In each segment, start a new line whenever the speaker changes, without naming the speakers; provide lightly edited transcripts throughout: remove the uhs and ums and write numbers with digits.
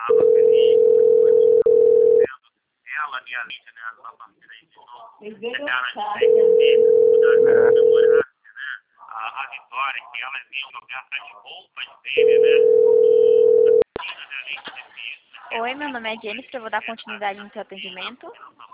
estava feliz com as coisas que estavam acontecendo. Ela e a Lídia, né, a sua parceira aí de novo, chegaram a dizer da comemorância, né, a vitória, que elas iam jogar as roupas dele, né,
Oi, meu nome é Jennifer, eu vou dar continuidade no seu atendimento.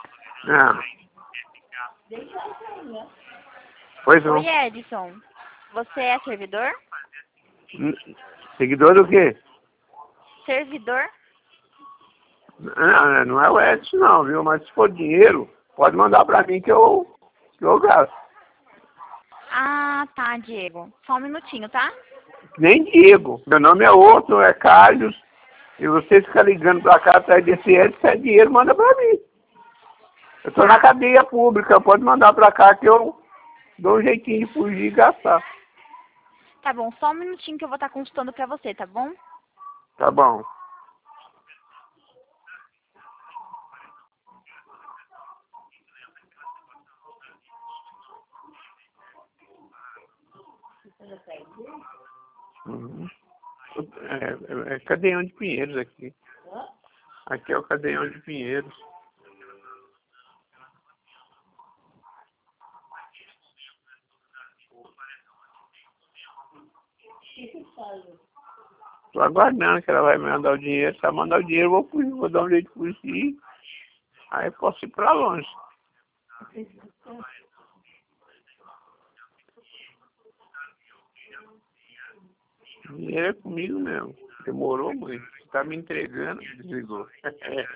Pois não.
Oi, Edson. Você é servidor?
Seguidor do quê?
Servidor?
Não é o Edson não, viu? Mas se for dinheiro, pode mandar pra mim que eu gasto.
Ah, tá, Diego. Só um minutinho, tá?
Nem Diego. Meu nome é outro, é Carlos. E você fica ligando pra cá atrás desse Edson, se é dinheiro, manda pra mim. Eu tô na cadeia pública, pode mandar pra cá que eu dou um jeitinho de fugir e gastar.
Tá bom, só um minutinho que eu vou estar consultando pra você, tá bom?
Tá bom. Uhum. É Cadeião de Pinheiros aqui. Aqui é o Cadeião de Pinheiros. Tô aguardando que ela vai me mandar o dinheiro. Se ela mandar o dinheiro, eu vou fugir, vou dar um jeito de fugir. Aí eu posso ir pra longe. O dinheiro é comigo mesmo. Demorou muito. Tá me entregando, desligou.